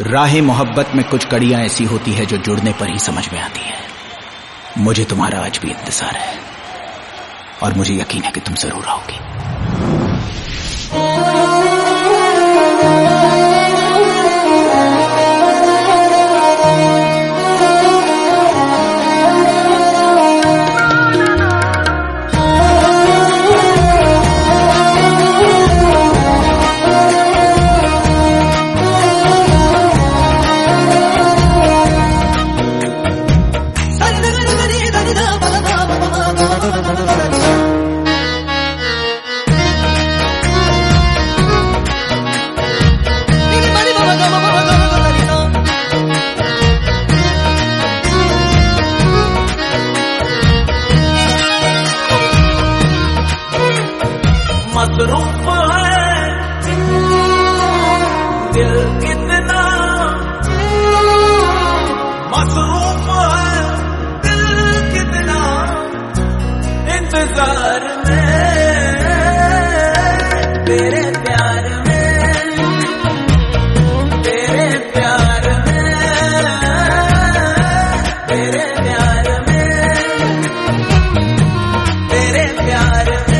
राहे मोहब्बत में कुछ कड़ियां ऐसी होती है जो जुड़ने पर ही समझ में आती है। मुझे तुम्हारा आज भी इंतजार है और मुझे यकीन है कि तुम जरूर आओगी। मसरूफ है दिल कितना, मसरूफ है दिल कितना, इंतजार में तेरे प्यार में, तेरे प्यार में, तेरे प्यार में, तेरे प्यार में,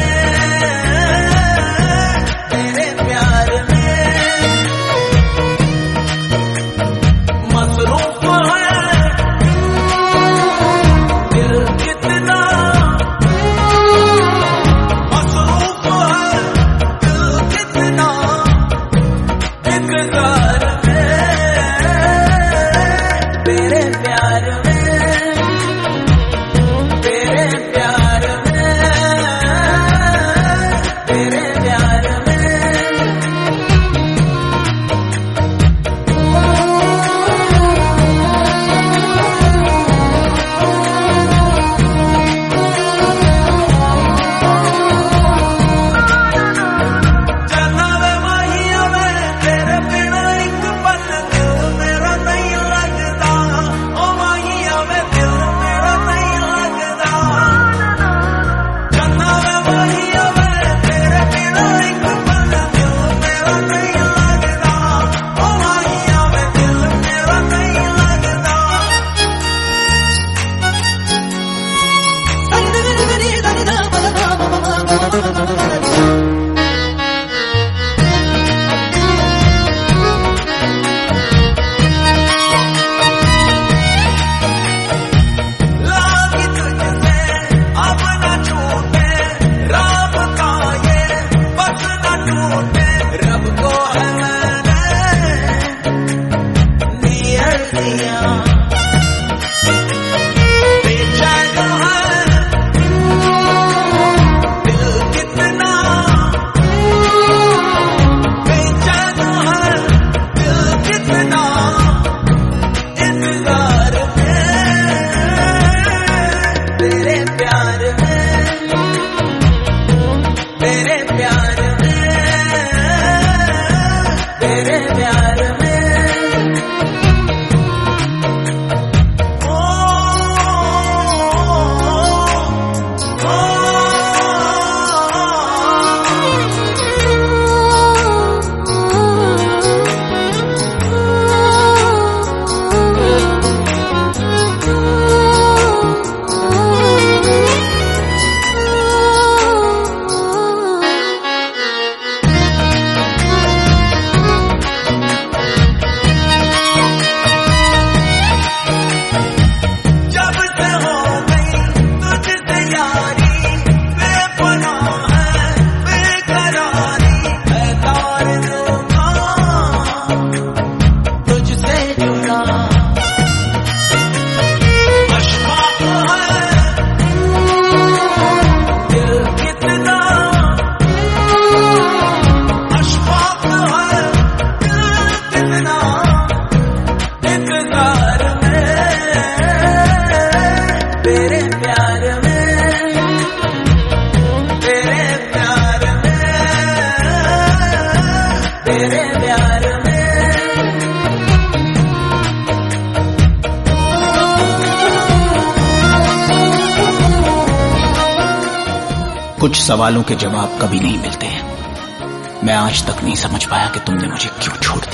कुछ सवालों के जवाब कभी नहीं मिलते हैं। मैं आज तक नहीं समझ पाया कि तुमने मुझे क्यों छोड़ दिया।